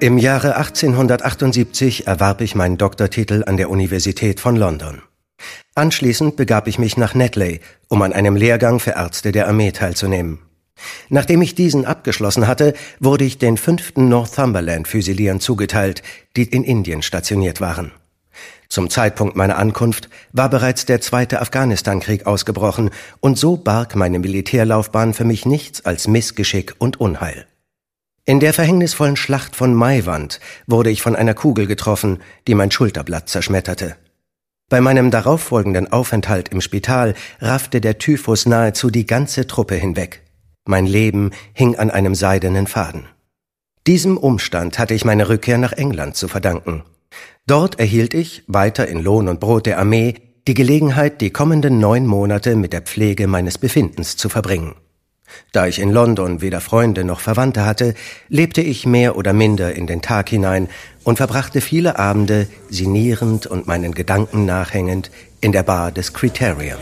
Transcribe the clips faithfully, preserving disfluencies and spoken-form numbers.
Im Jahre achtzehnhundertachtundsiebzig erwarb ich meinen Doktortitel an der Universität von London. Anschließend begab ich mich nach Netley, um an einem Lehrgang für Ärzte der Armee teilzunehmen. Nachdem ich diesen abgeschlossen hatte, wurde ich den fünften Northumberland-Füsilieren zugeteilt, die in Indien stationiert waren. Zum Zeitpunkt meiner Ankunft war bereits der zweite Afghanistan-Krieg ausgebrochen, und so barg meine Militärlaufbahn für mich nichts als Missgeschick und Unheil. In der verhängnisvollen Schlacht von Maiwand wurde ich von einer Kugel getroffen, die mein Schulterblatt zerschmetterte. Bei meinem darauffolgenden Aufenthalt im Spital raffte der Typhus nahezu die ganze Truppe hinweg. Mein Leben hing an einem seidenen Faden. Diesem Umstand hatte ich meine Rückkehr nach England zu verdanken. Dort erhielt ich, weiter in Lohn und Brot der Armee, die Gelegenheit, die kommenden neun Monate mit der Pflege meines Befindens zu verbringen. Da ich in London weder Freunde noch Verwandte hatte, lebte ich mehr oder minder in den Tag hinein und verbrachte viele Abende, sinnierend und meinen Gedanken nachhängend, in der Bar des Criterion.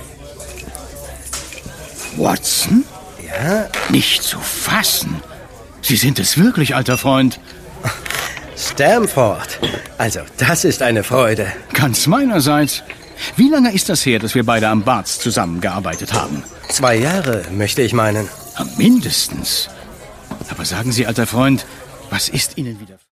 Watson? Ja? Nicht zu fassen. Sie sind es wirklich, alter Freund. Stamford. Also, das ist eine Freude. Ganz meinerseits. Wie lange ist das her, dass wir beide am Barts zusammengearbeitet haben? Zwei Jahre, möchte ich meinen. Mindestens. Aber sagen Sie, alter Freund, was ist Ihnen wieder...